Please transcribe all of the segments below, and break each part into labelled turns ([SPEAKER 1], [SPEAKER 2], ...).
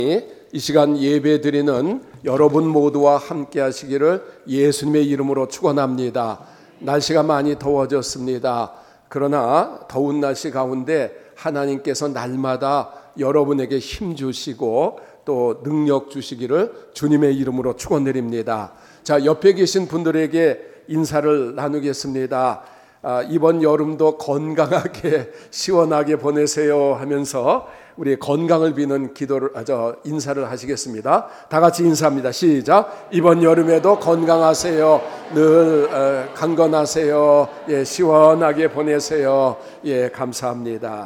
[SPEAKER 1] 이 시간 예배드리는 여러분 모두와 함께 하시기를 예수님의 이름으로 축원합니다. 날씨가 많이 더워졌습니다. 그러나 더운 날씨 가운데 하나님께서 날마다 여러분에게 힘 주시고 또 능력 주시기를 주님의 이름으로 축원드립니다. 자, 옆에 계신 분들에게 인사를 나누겠습니다. 이번 여름도 건강하게 시원하게 보내세요 하면서 우리 건강을 비는 인사를 하시겠습니다. 다 같이 인사합니다. 시작. 이번 여름에도 건강하세요. 늘 강건하세요. 시원하게 보내세요. 감사합니다.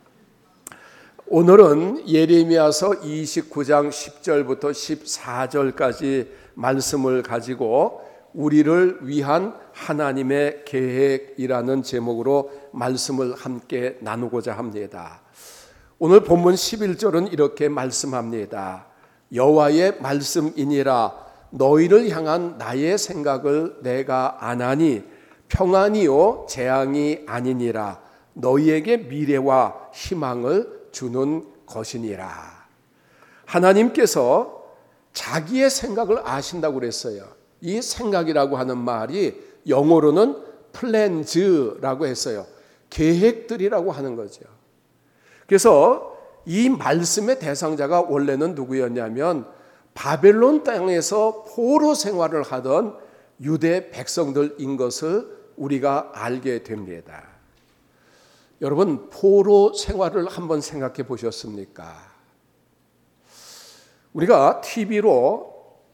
[SPEAKER 1] 오늘은 예레미야서 29장 10절부터 14절까지 말씀을 가지고 우리를 위한 하나님의 계획이라는 제목으로 말씀을 함께 나누고자 합니다. 오늘 본문 11절은 이렇게 말씀합니다. 여호와의 말씀이니라. 너희를 향한 나의 생각을 내가 아나니 평안이요 재앙이 아니니라. 너희에게 미래와 희망을 주는 것이니라. 하나님께서 자기의 생각을 아신다고 그랬어요. 이 생각이라고 하는 말이 영어로는 플랜즈라고 했어요. 계획들이라고 하는 거죠. 그래서 이 말씀의 대상자가 원래는 누구였냐면 바벨론 땅에서 포로 생활을 하던 유대 백성들인 것을 우리가 알게 됩니다. 여러분, 포로 생활을 한번 생각해 보셨습니까? 우리가 TV로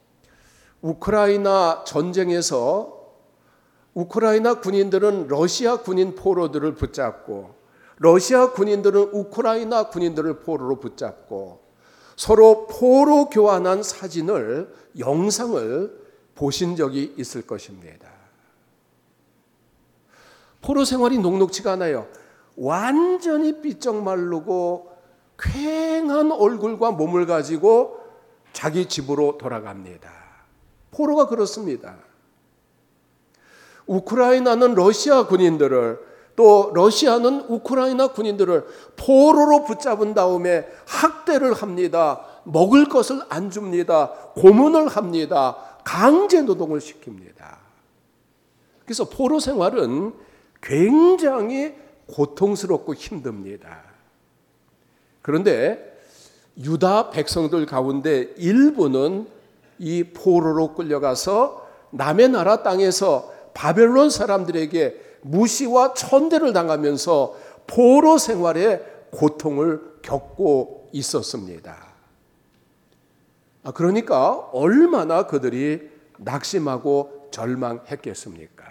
[SPEAKER 1] 우크라이나 전쟁에서 우크라이나 군인들은 러시아 군인 포로들을 붙잡고 러시아 군인들은 우크라이나 군인들을 포로로 붙잡고 서로 포로 교환한 사진을, 영상을 보신 적이 있을 것입니다. 포로 생활이 녹록지가 않아요. 완전히 삐쩍 마르고 퀭한 얼굴과 몸을 가지고 자기 집으로 돌아갑니다. 포로가 그렇습니다. 우크라이나는 러시아 군인들을, 또 러시아는 우크라이나 군인들을 포로로 붙잡은 다음에 학대를 합니다. 먹을 것을 안 줍니다. 고문을 합니다. 강제 노동을 시킵니다. 그래서 포로 생활은 굉장히 고통스럽고 힘듭니다. 그런데 유다 백성들 가운데 일부는 이 포로로 끌려가서 남의 나라 땅에서 바벨론 사람들에게 무시와 천대를 당하면서 포로 생활에 고통을 겪고 있었습니다. 그러니까 얼마나 그들이 낙심하고 절망했겠습니까?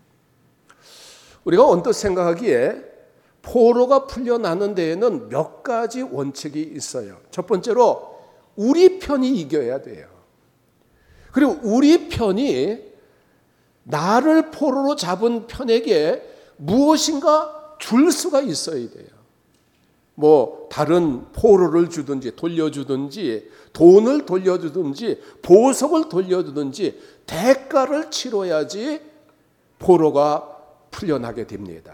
[SPEAKER 1] 우리가 언뜻 생각하기에 포로가 풀려나는 데에는 몇 가지 원칙이 있어요. 첫 번째로 우리 편이 이겨야 돼요. 그리고 우리 편이 나를 포로로 잡은 편에게 무엇인가 줄 수가 있어야 돼요. 다른 포로를 주든지 돌려주든지 돈을 돌려주든지 보석을 돌려주든지 대가를 치러야지 포로가 풀려나게 됩니다.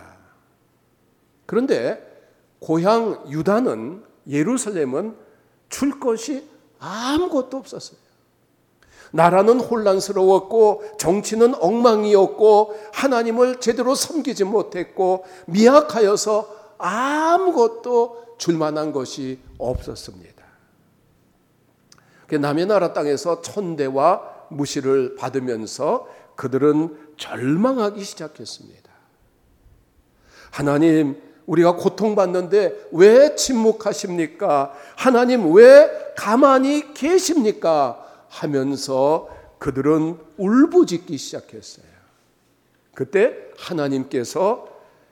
[SPEAKER 1] 그런데 고향 유다는, 예루살렘은 줄 것이 아무것도 없었어요. 나라는 혼란스러웠고 정치는 엉망이었고 하나님을 제대로 섬기지 못했고 미약하여서 아무것도 줄 만한 것이 없었습니다. 남의 나라 땅에서 천대와 무시를 받으면서 그들은 절망하기 시작했습니다. 하나님, 우리가 고통받는데 왜 침묵하십니까? 하나님, 왜 가만히 계십니까? 하면서 그들은 울부짖기 시작했어요. 그때 하나님께서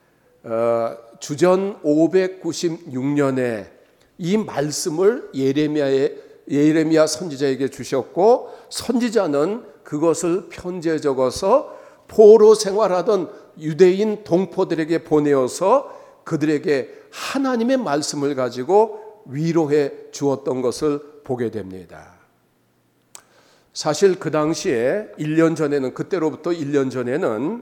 [SPEAKER 1] 주전 596년에 이 말씀을 예레미야 선지자에게 주셨고, 선지자는 그것을 편지에 적어서 포로 생활하던 유대인 동포들에게 보내어서 그들에게 하나님의 말씀을 가지고 위로해 주었던 것을 보게 됩니다. 사실 그 당시에 1년 전에는, 그때로부터 1년 전에는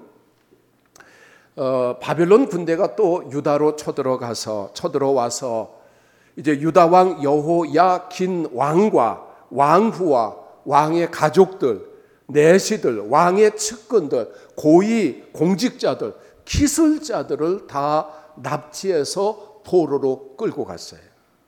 [SPEAKER 1] 바벨론 군대가 또 유다로 쳐들어와서 이제 유다 왕 여호야긴 왕과 왕후와 왕의 가족들, 내시들, 왕의 측근들, 고위 공직자들, 기술자들을 다 납치해서 포로로 끌고 갔어요.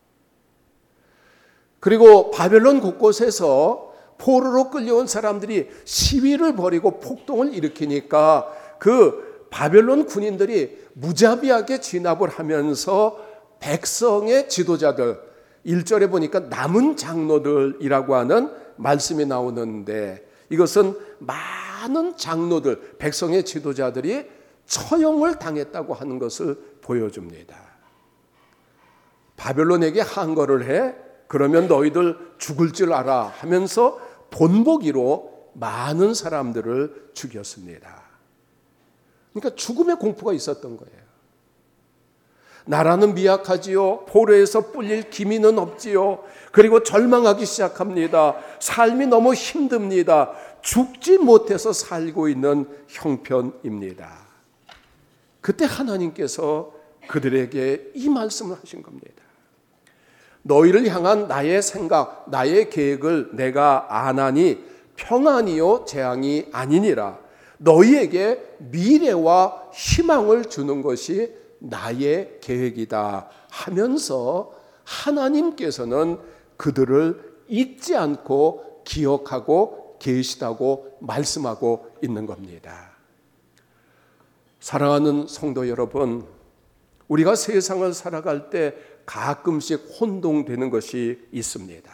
[SPEAKER 1] 그리고 바벨론 곳곳에서 포로로 끌려온 사람들이 시위를 벌이고 폭동을 일으키니까 그 바벨론 군인들이 무자비하게 진압을 하면서 백성의 지도자들, 1절에 보니까 남은 장로들이라고 하는 말씀이 나오는데 이것은 많은 장로들, 백성의 지도자들이 처형을 당했다고 하는 것을 보여줍니다. 바벨론에게 항거를 해 그러면 너희들 죽을 줄 알아 하면서 본보기로 많은 사람들을 죽였습니다. 그러니까 죽음의 공포가 있었던 거예요. 나라는 미약하지요. 포로에서 뿔릴 기미는 없지요. 그리고 절망하기 시작합니다. 삶이 너무 힘듭니다. 죽지 못해서 살고 있는 형편입니다. 그때 하나님께서 그들에게 이 말씀을 하신 겁니다. 너희를 향한 나의 생각, 나의 계획을 내가 아나니 평안이요 재앙이 아니니라. 너희에게 미래와 희망을 주는 것이 나의 계획이다 하면서 하나님께서는 그들을 잊지 않고 기억하고 계시다고 말씀하고 있는 겁니다. 사랑하는 성도 여러분, 우리가 세상을 살아갈 때 가끔씩 혼동되는 것이 있습니다.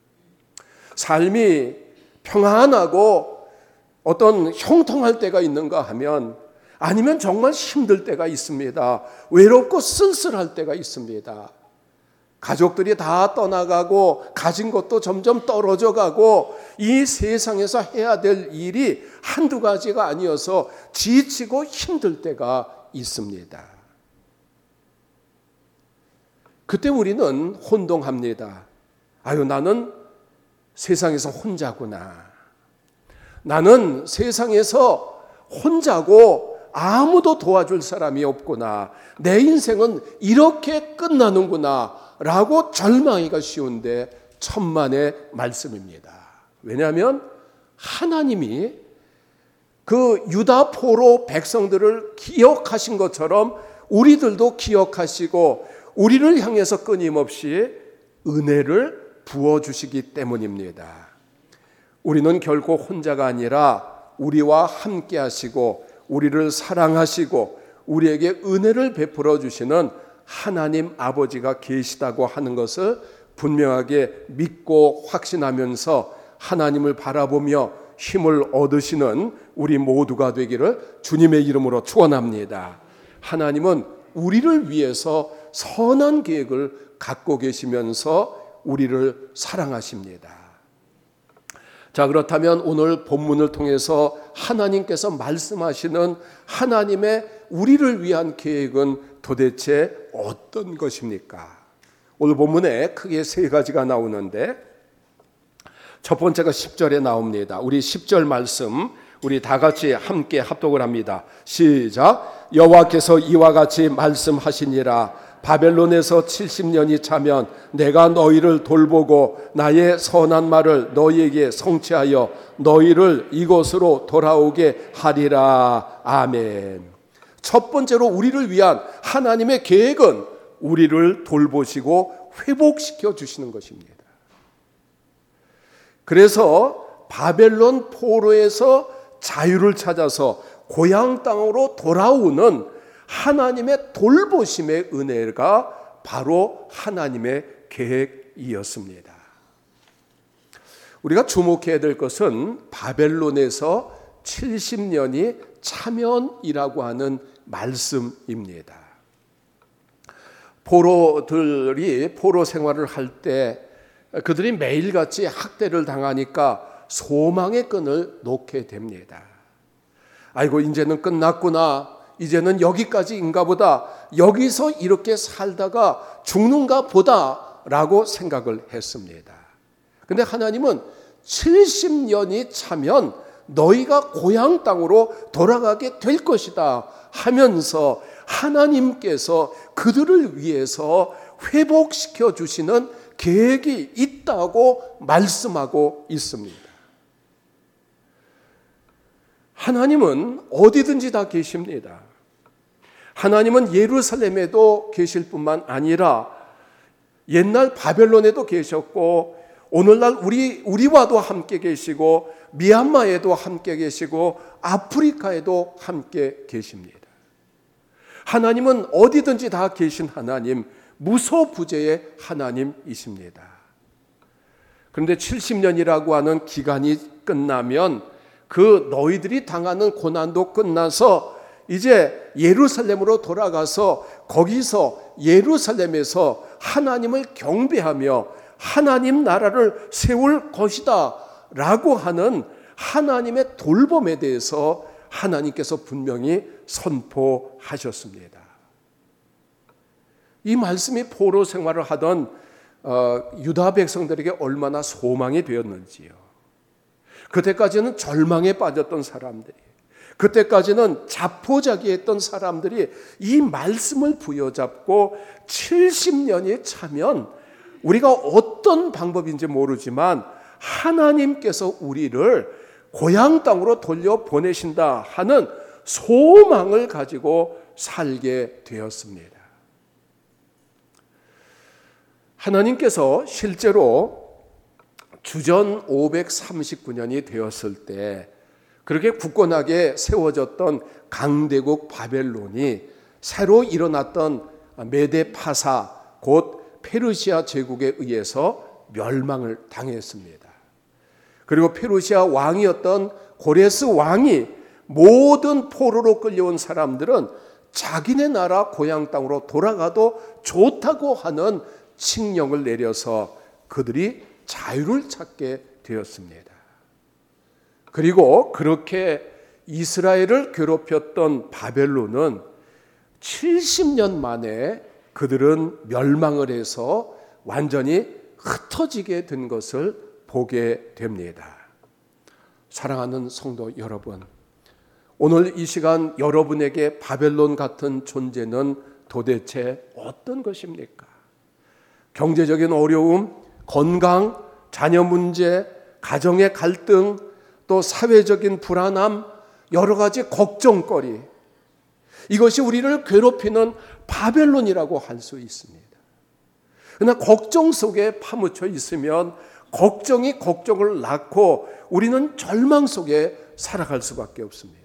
[SPEAKER 1] 삶이 평안하고 어떤 형통할 때가 있는가 하면 아니면 정말 힘들 때가 있습니다. 외롭고 쓸쓸할 때가 있습니다. 가족들이 다 떠나가고 가진 것도 점점 떨어져 가고 이 세상에서 해야 될 일이 한두 가지가 아니어서 지치고 힘들 때가 있습니다. 그때 우리는 혼동합니다. 아유, 나는 세상에서 혼자구나. 나는 세상에서 혼자고 아무도 도와줄 사람이 없구나. 내 인생은 이렇게 끝나는구나 라고 절망하기가 쉬운데 천만의 말씀입니다. 왜냐하면 하나님이 그 유다 포로 백성들을 기억하신 것처럼 우리들도 기억하시고 우리를 향해서 끊임없이 은혜를 부어주시기 때문입니다. 우리는 결코 혼자가 아니라 우리와 함께 하시고 우리를 사랑하시고 우리에게 은혜를 베풀어 주시는 하나님 아버지가 계시다고 하는 것을 분명하게 믿고 확신하면서 하나님을 바라보며 힘을 얻으시는 우리 모두가 되기를 주님의 이름으로 축원합니다. 하나님은 우리를 위해서 선한 계획을 갖고 계시면서 우리를 사랑하십니다. 자, 그렇다면 오늘 본문을 통해서 하나님께서 말씀하시는 하나님의 우리를 위한 계획은 도대체 어떤 것입니까? 오늘 본문에 크게 세 가지가 나오는데 첫 번째가 10절에 나옵니다. 우리 10절 말씀 우리 다 같이 함께 합독을 합니다. 시작. 여호와께서 이와 같이 말씀하시니라. 바벨론에서 70년이 차면 내가 너희를 돌보고 나의 선한 말을 너희에게 성취하여 너희를 이곳으로 돌아오게 하리라. 아멘. 첫 번째로 우리를 위한 하나님의 계획은 우리를 돌보시고 회복시켜 주시는 것입니다. 그래서 바벨론 포로에서 자유를 찾아서 고향 땅으로 돌아오는 하나님의 돌보심의 은혜가 바로 하나님의 계획이었습니다. 우리가 주목해야 될 것은 바벨론에서 70년이 차면이라고 하는 말씀입니다. 포로들이 포로 생활을 할 때 그들이 매일같이 학대를 당하니까 소망의 끈을 놓게 됩니다. 아이고, 이제는 끝났구나. 이제는 여기까지인가 보다. 여기서 이렇게 살다가 죽는가 보다 라고 생각을 했습니다. 그런데 하나님은 70년이 차면 너희가 고향 땅으로 돌아가게 될 것이다 하면서 하나님께서 그들을 위해서 회복시켜 주시는 계획이 있다고 말씀하고 있습니다. 하나님은 어디든지 다 계십니다. 하나님은 예루살렘에도 계실 뿐만 아니라 옛날 바벨론에도 계셨고 오늘날 우리와도 함께 계시고 미얀마에도 함께 계시고 아프리카에도 함께 계십니다. 하나님은 어디든지 다 계신 하나님, 무소부재의 하나님이십니다. 그런데 70년이라고 하는 기간이 끝나면 그 너희들이 당하는 고난도 끝나서 이제 예루살렘으로 돌아가서 거기서 예루살렘에서 하나님을 경배하며 하나님 나라를 세울 것이다 라고 하는 하나님의 돌봄에 대해서 하나님께서 분명히 선포하셨습니다. 이 말씀이 포로 생활을 하던 유다 백성들에게 얼마나 소망이 되었는지요. 그때까지는 절망에 빠졌던 사람들이, 그때까지는 자포자기했던 사람들이 이 말씀을 부여잡고 70년이 차면 우리가 어떤 방법인지 모르지만 하나님께서 우리를 고향 땅으로 돌려보내신다 하는 소망을 가지고 살게 되었습니다. 하나님께서 실제로 주전 539년이 되었을 때 그렇게 굳건하게 세워졌던 강대국 바벨론이 새로 일어났던 메데파사 곧 페르시아 제국에 의해서 멸망을 당했습니다. 그리고 페르시아 왕이었던 고레스 왕이 모든 포로로 끌려온 사람들은 자기네 나라 고향 땅으로 돌아가도 좋다고 하는 칙령을 내려서 그들이 자유를 찾게 되었습니다. 그리고 그렇게 이스라엘을 괴롭혔던 바벨론은 70년 만에 그들은 멸망을 해서 완전히 흩어지게 된 것을 보게 됩니다. 사랑하는 성도 여러분, 오늘 이 시간 여러분에게 바벨론 같은 존재는 도대체 어떤 것입니까? 경제적인 어려움, 건강, 자녀 문제, 가정의 갈등, 또 사회적인 불안함, 여러 가지 걱정거리, 이것이 우리를 괴롭히는 바벨론이라고 할 수 있습니다. 그러나 걱정 속에 파묻혀 있으면 걱정이 걱정을 낳고 우리는 절망 속에 살아갈 수밖에 없습니다.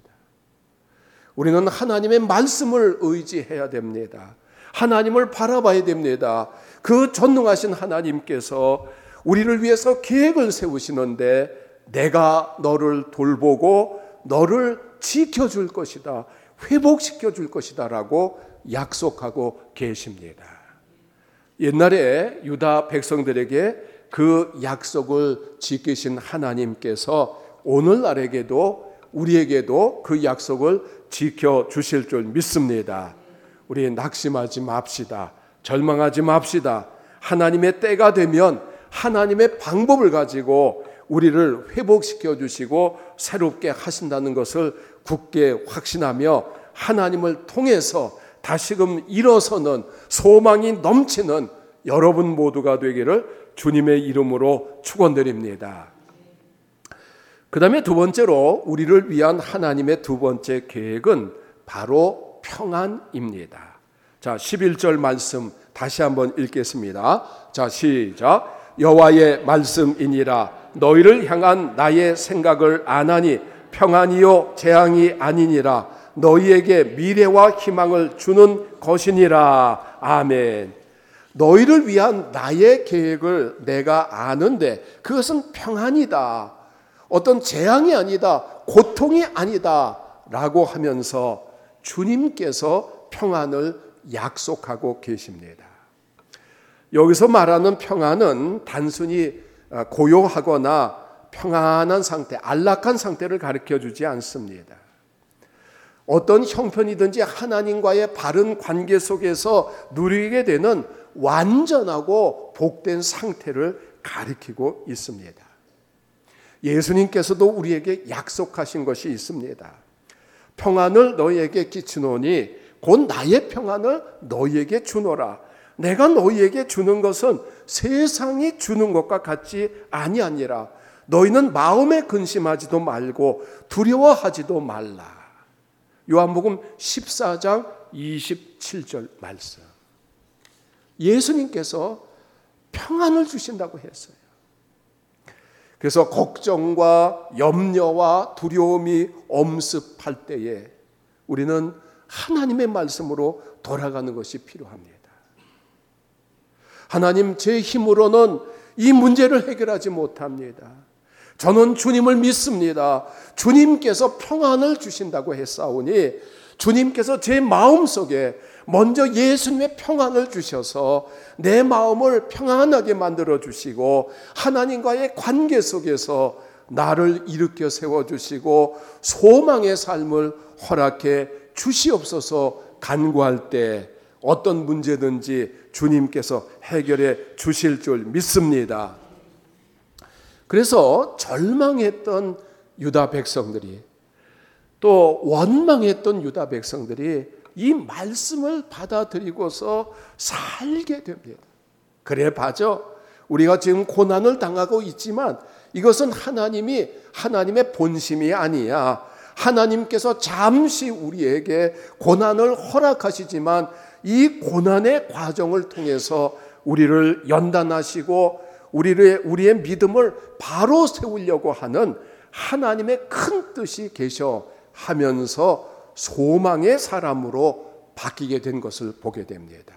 [SPEAKER 1] 우리는 하나님의 말씀을 의지해야 됩니다. 하나님을 바라봐야 됩니다. 그 전능하신 하나님께서 우리를 위해서 계획을 세우시는데 내가 너를 돌보고 너를 지켜줄 것이다, 회복시켜 줄 것이다 라고 약속하고 계십니다. 옛날에 유다 백성들에게 그 약속을 지키신 하나님께서 오늘날에게도 우리에게도 그 약속을 지켜주실 줄 믿습니다. 우리 낙심하지 맙시다. 절망하지 맙시다. 하나님의 때가 되면 하나님의 방법을 가지고 우리를 회복시켜 주시고 새롭게 하신다는 것을 굳게 확신하며 하나님을 통해서 다시금 일어서는 소망이 넘치는 여러분 모두가 되기를 주님의 이름으로 축원드립니다. 그 다음에 두 번째로 우리를 위한 하나님의 두 번째 계획은 바로 평안입니다. 자, 11절 말씀 다시 한번 읽겠습니다. 자, 시작. 여호와의 말씀이니라. 너희를 향한 나의 생각을 아나니 평안이요 재앙이 아니니라. 너희에게 미래와 희망을 주는 것이니라. 아멘. 너희를 위한 나의 계획을 내가 아는데 그것은 평안이다, 어떤 재앙이 아니다, 고통이 아니다 라고 하면서 주님께서 평안을 약속하고 계십니다. 여기서 말하는 평안은 단순히 고요하거나 평안한 상태, 안락한 상태를 가르쳐 주지 않습니다. 어떤 형편이든지 하나님과의 바른 관계 속에서 누리게 되는 완전하고 복된 상태를 가리키고 있습니다. 예수님께서도 우리에게 약속하신 것이 있습니다. 평안을 너희에게 끼치노니 곧 나의 평안을 너희에게 주노라. 내가 너희에게 주는 것은 세상이 주는 것과 같지 아니하니라. 너희는 마음에 근심하지도 말고 두려워하지도 말라. 요한복음 14장 27절 말씀. 예수님께서 평안을 주신다고 했어요. 그래서 걱정과 염려와 두려움이 엄습할 때에 우리는 하나님의 말씀으로 돌아가는 것이 필요합니다. 하나님, 제 힘으로는 이 문제를 해결하지 못합니다. 저는 주님을 믿습니다. 주님께서 평안을 주신다고 했사오니 주님께서 제 마음속에 먼저 예수님의 평안을 주셔서 내 마음을 평안하게 만들어 주시고 하나님과의 관계 속에서 나를 일으켜 세워주시고 소망의 삶을 허락해 주시옵소서 간구할 때 어떤 문제든지 주님께서 해결해 주실 줄 믿습니다. 그래서 절망했던 유다 백성들이 또 원망했던 유다 백성들이 이 말씀을 받아들이고서 살게 됩니다. 그래 봐죠. 우리가 지금 고난을 당하고 있지만 이것은 하나님의 본심이 아니야. 하나님께서 잠시 우리에게 고난을 허락하시지만 이 고난의 과정을 통해서 우리를 연단하시고 우리의 믿음을 바로 세우려고 하는 하나님의 큰 뜻이 계셔 하면서 소망의 사람으로 바뀌게 된 것을 보게 됩니다.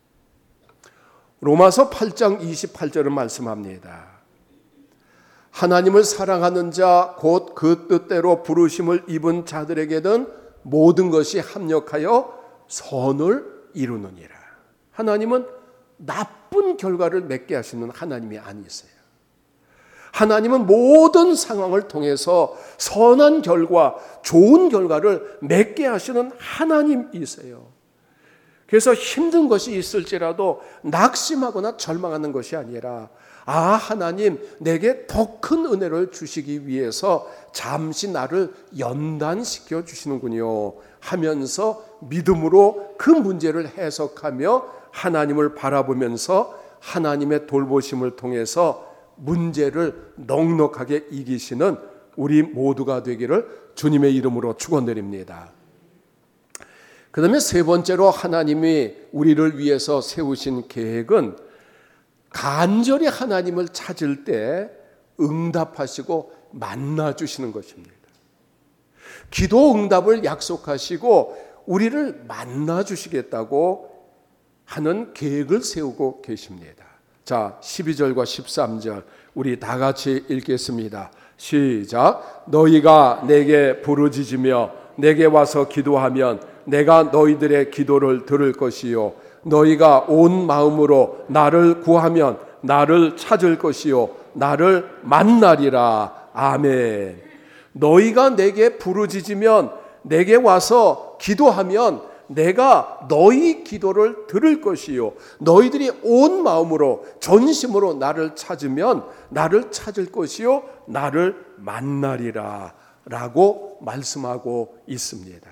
[SPEAKER 1] 로마서 8장 28절은 말씀합니다. 하나님을 사랑하는 자 곧 그 뜻대로 부르심을 입은 자들에게는 모든 것이 합력하여 선을 이루느니라. 하나님은 나쁜 결과를 맺게 하시는 하나님이 아니세요. 하나님은 모든 상황을 통해서 선한 결과, 좋은 결과를 맺게 하시는 하나님이세요. 그래서 힘든 것이 있을지라도 낙심하거나 절망하는 것이 아니라 하나님 내게 더 큰 은혜를 주시기 위해서 잠시 나를 연단시켜 주시는군요 하면서 믿음으로 그 문제를 해석하며 하나님을 바라보면서 하나님의 돌보심을 통해서 문제를 넉넉하게 이기시는 우리 모두가 되기를 주님의 이름으로 축원드립니다. 그 다음에 세 번째로 하나님이 우리를 위해서 세우신 계획은 간절히 하나님을 찾을 때 응답하시고 만나주시는 것입니다. 기도 응답을 약속하시고 우리를 만나주시겠다고 하는 계획을 세우고 계십니다. 자, 12절과 13절 우리 다 같이 읽겠습니다. 시작. 너희가 내게 부르짖으며 내게 와서 기도하면 내가 너희들의 기도를 들을 것이요 너희가 온 마음으로 나를 구하면 나를 찾을 것이요 나를 만나리라. 아멘. 너희가 내게 부르짖으면 내게 와서 기도하면 내가 너희 기도를 들을 것이요 너희들이 온 마음으로 전심으로 나를 찾으면 나를 찾을 것이요 나를 만나리라 라고 말씀하고 있습니다.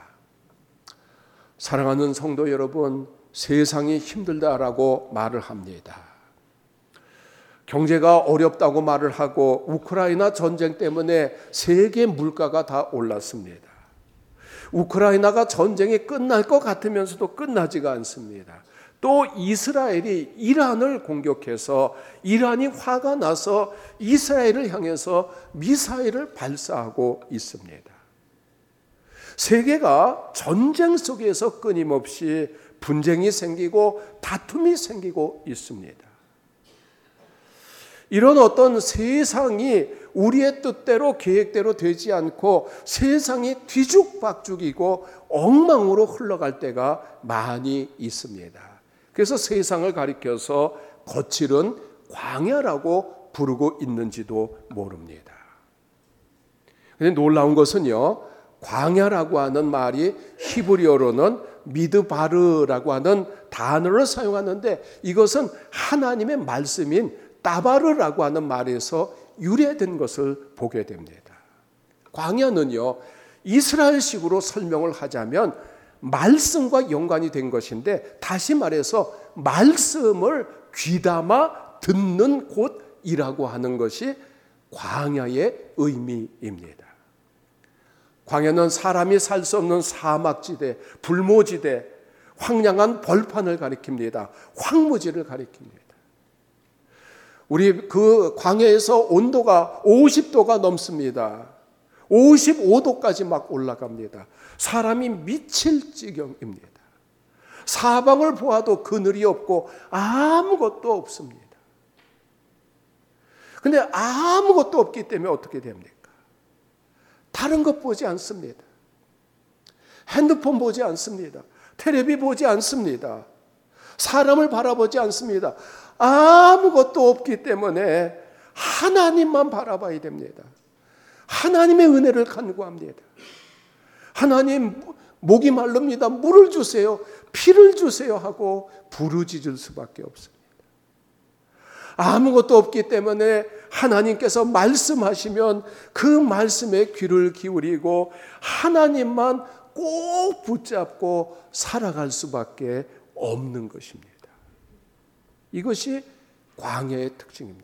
[SPEAKER 1] 사랑하는 성도 여러분, 세상이 힘들다라고 말을 합니다. 경제가 어렵다고 말을 하고 우크라이나 전쟁 때문에 세계 물가가 다 올랐습니다. 우크라이나가 전쟁이 끝날 것 같으면서도 끝나지가 않습니다. 또 이스라엘이 이란을 공격해서 이란이 화가 나서 이스라엘을 향해서 미사일을 발사하고 있습니다. 세계가 전쟁 속에서 끊임없이 분쟁이 생기고 다툼이 생기고 있습니다. 이런 어떤 세상이 우리의 뜻대로 계획대로 되지 않고 세상이 뒤죽박죽이고 엉망으로 흘러갈 때가 많이 있습니다. 그래서 세상을 가리켜서 거칠은 광야라고 부르고 있는지도 모릅니다. 근데 놀라운 것은요, 광야라고 하는 말이 히브리어로는 미드바르라고 하는 단어를 사용하는데 이것은 하나님의 말씀인 따바르라고 하는 말에서 유래된 것을 보게 됩니다. 광야는요, 이스라엘식으로 설명을 하자면 말씀과 연관이 된 것인데 다시 말해서 말씀을 귀담아 듣는 곳이라고 하는 것이 광야의 의미입니다. 광야는 사람이 살 수 없는 사막지대, 불모지대, 황량한 벌판을 가리킵니다. 황무지를 가리킵니다. 우리 그 광야에서 온도가 50도가 넘습니다. 55도까지 막 올라갑니다. 사람이 미칠 지경입니다. 사방을 보아도 그늘이 없고 아무것도 없습니다. 근데 아무것도 없기 때문에 어떻게 됩니까? 다른 것 보지 않습니다. 핸드폰 보지 않습니다. 텔레비 보지 않습니다. 사람을 바라보지 않습니다. 아무것도 없기 때문에 하나님만 바라봐야 됩니다. 하나님의 은혜를 간구합니다. 하나님, 목이 마릅니다. 물을 주세요. 피를 주세요 하고 부르짖을 수밖에 없습니다. 아무것도 없기 때문에 하나님께서 말씀하시면 그 말씀에 귀를 기울이고 하나님만 꼭 붙잡고 살아갈 수밖에 없는 것입니다. 이것이 광야의 특징입니다.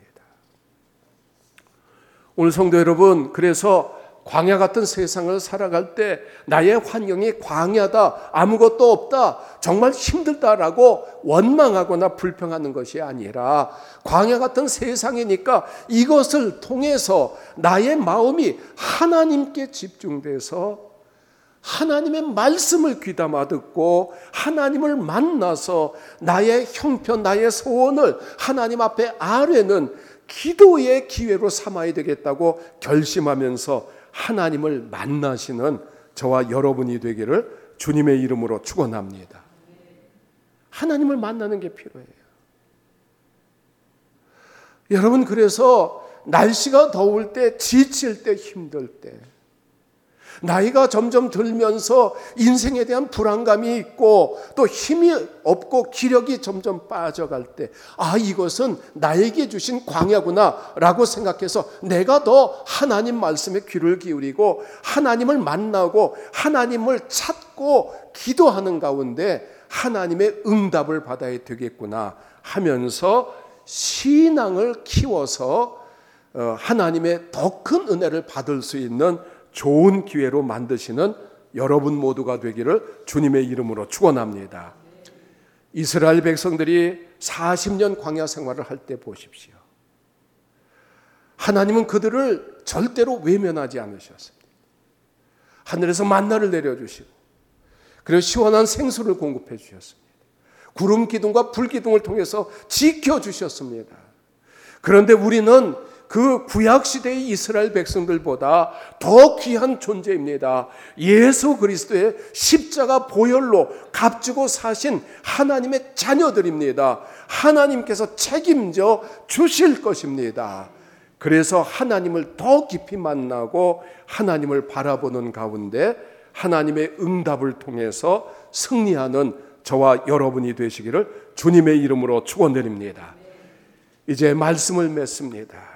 [SPEAKER 1] 오늘 성도 여러분, 그래서 광야 같은 세상을 살아갈 때 나의 환경이 광야다, 아무것도 없다, 정말 힘들다라고 원망하거나 불평하는 것이 아니라 광야 같은 세상이니까 이것을 통해서 나의 마음이 하나님께 집중돼서 하나님의 말씀을 귀담아 듣고 하나님을 만나서 나의 형편, 나의 소원을 하나님 앞에 아뢰는 기도의 기회로 삼아야 되겠다고 결심하면서 하나님을 만나시는 저와 여러분이 되기를 주님의 이름으로 축원합니다. 하나님을 만나는 게 필요해요. 여러분, 그래서 날씨가 더울 때, 지칠 때, 힘들 때, 나이가 점점 들면서 인생에 대한 불안감이 있고 또 힘이 없고 기력이 점점 빠져갈 때, 아, 이것은 나에게 주신 광야구나 라고 생각해서 내가 더 하나님 말씀에 귀를 기울이고 하나님을 만나고 하나님을 찾고 기도하는 가운데 하나님의 응답을 받아야 되겠구나 하면서 신앙을 키워서 하나님의 더 큰 은혜를 받을 수 있는 좋은 기회로 만드시는 여러분 모두가 되기를 주님의 이름으로 축원합니다. 이스라엘 백성들이 40년 광야 생활을 할 때 보십시오. 하나님은 그들을 절대로 외면하지 않으셨습니다. 하늘에서 만나를 내려주시고 그리고 시원한 생수를 공급해 주셨습니다. 구름 기둥과 불 기둥을 통해서 지켜주셨습니다. 그런데 우리는 그 구약시대의 이스라엘 백성들보다 더 귀한 존재입니다. 예수 그리스도의 십자가 보혈로 값주고 사신 하나님의 자녀들입니다. 하나님께서 책임져 주실 것입니다. 그래서 하나님을 더 깊이 만나고 하나님을 바라보는 가운데 하나님의 응답을 통해서 승리하는 저와 여러분이 되시기를 주님의 이름으로 축원드립니다. 이제 말씀을 맺습니다.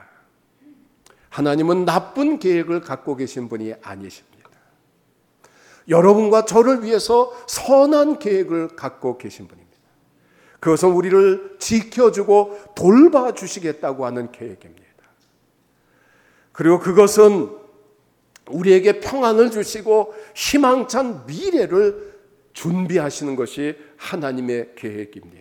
[SPEAKER 1] 하나님은 나쁜 계획을 갖고 계신 분이 아니십니다. 여러분과 저를 위해서 선한 계획을 갖고 계신 분입니다. 그것은 우리를 지켜주고 돌봐주시겠다고 하는 계획입니다. 그리고 그것은 우리에게 평안을 주시고 희망찬 미래를 준비하시는 것이 하나님의 계획입니다.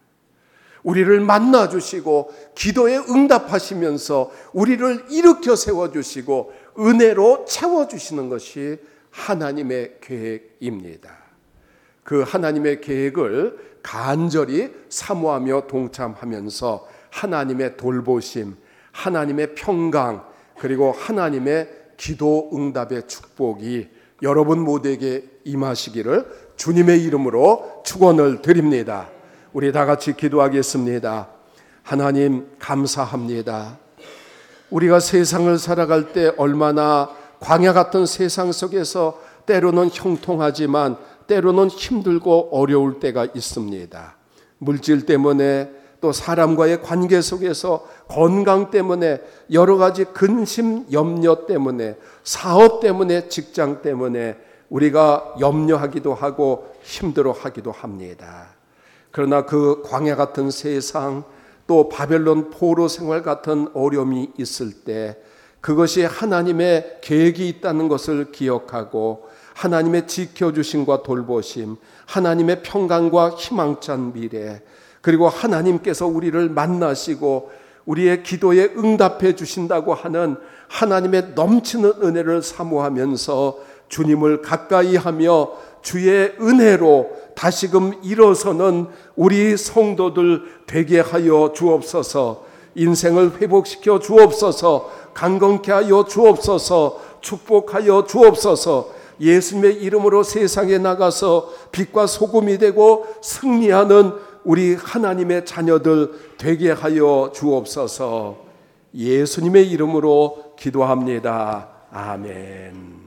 [SPEAKER 1] 우리를 만나주시고 기도에 응답하시면서 우리를 일으켜 세워주시고 은혜로 채워주시는 것이 하나님의 계획입니다. 그 하나님의 계획을 간절히 사모하며 동참하면서 하나님의 돌보심, 하나님의 평강, 그리고 하나님의 기도 응답의 축복이 여러분 모두에게 임하시기를 주님의 이름으로 축원을 드립니다. 우리 다 같이 기도하겠습니다. 하나님, 감사합니다. 우리가 세상을 살아갈 때 얼마나 광야 같은 세상 속에서 때로는 형통하지만 때로는 힘들고 어려울 때가 있습니다. 물질 때문에 또 사람과의 관계 속에서 건강 때문에 여러 가지 근심 염려 때문에 사업 때문에 직장 때문에 우리가 염려하기도 하고 힘들어하기도 합니다. 그러나 그 광야 같은 세상, 또 바벨론 포로 생활 같은 어려움이 있을 때 그것이 하나님의 계획이 있다는 것을 기억하고 하나님의 지켜주심과 돌보심, 하나님의 평강과 희망찬 미래, 그리고 하나님께서 우리를 만나시고 우리의 기도에 응답해 주신다고 하는 하나님의 넘치는 은혜를 사모하면서 주님을 가까이 하며 주의 은혜로 다시금 일어서는 우리 성도들 되게 하여 주옵소서. 인생을 회복시켜 주옵소서. 강건케 하여 주옵소서. 축복하여 주옵소서. 예수님의 이름으로 세상에 나가서 빛과 소금이 되고 승리하는 우리 하나님의 자녀들 되게 하여 주옵소서. 예수님의 이름으로 기도합니다. 아멘.